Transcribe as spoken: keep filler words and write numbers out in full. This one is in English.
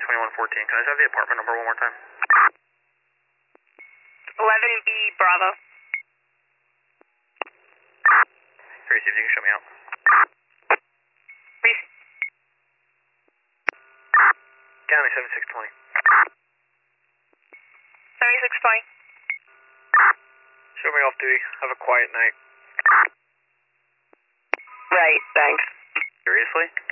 twenty-one fourteen. Can I just have the apartment number one more time? eleven B Bravo. Here, see if you can show me out. Please. County seventy-six twenty. seventy-six twenty. Show me off duty. Have a quiet night. Right, thanks. Seriously?